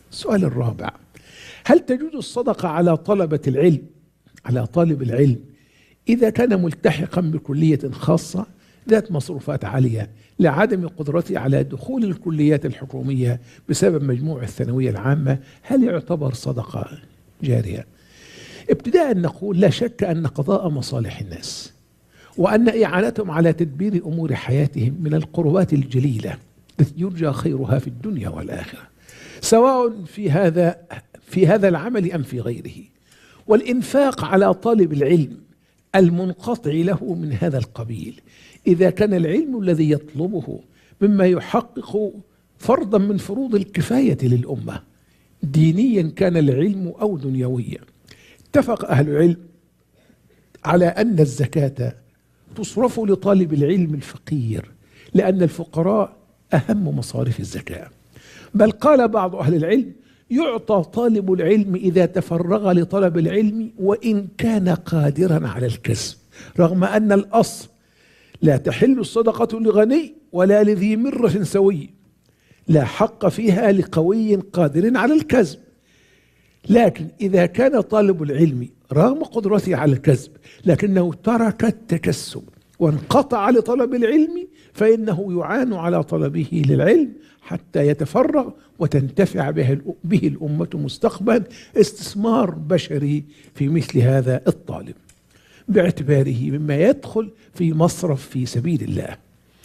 السؤال الرابع: هل تجوز الصدقة على طلبة العلم، على طالب العلم، إذا كان ملتحقا بكلية خاصة ذات مصروفات عالية لعدم قدرته على دخول الكليات الحكومية بسبب مجموع الثانوية العامة؟ هل يعتبر صدقة جارية؟ ابتداء نقول: لا شك أن قضاء مصالح الناس وأن إعانتهم على تدبير أمور حياتهم من القربات الجليلة التي يرجى خيرها في الدنيا والآخرة، سواء في هذا العمل أم في غيره. والإنفاق على طالب العلم المنقطع له من هذا القبيل إذا كان العلم الذي يطلبه مما يحقق فرضا من فروض الكفاية للأمة، دينيا كان العلم أو دنيويا. اتفق أهل العلم على أن الزكاة تصرف لطالب العلم الفقير، لأن الفقراء أهم مصارف الزكاة. بل قال بعض أهل العلم: يعطى طالب العلم إذا تفرغ لطلب العلم وإن كان قادرا على الكسب، رغم أن الأصل لا تحل الصدقة لغني ولا لذي مرة سوي، لا حق فيها لقوي قادر على الكسب. لكن إذا كان طالب العلم رغم قدرته على الكسب لكنه ترك التكسب وانقطع لطلب العلم، فإنه يعان على طلبه للعلم حتى يتفرغ وتنتفع به الأمة مستقبلا، استثمار بشري في مثل هذا الطالب باعتباره مما يدخل في مصرف في سبيل الله.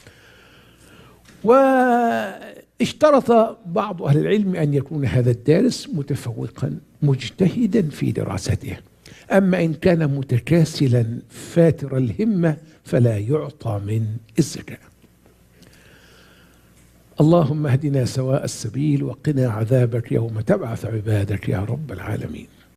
واشترط بعض أهل العلم أن يكون هذا الدارس متفوقا مجتهدا في دراسته، أما إن كان متكاسلا فاتر الهمة فلا يعطى من الزكاة. اللهم اهدنا سواء السبيل وقنا عذابك يوم تبعث عبادك يا رب العالمين.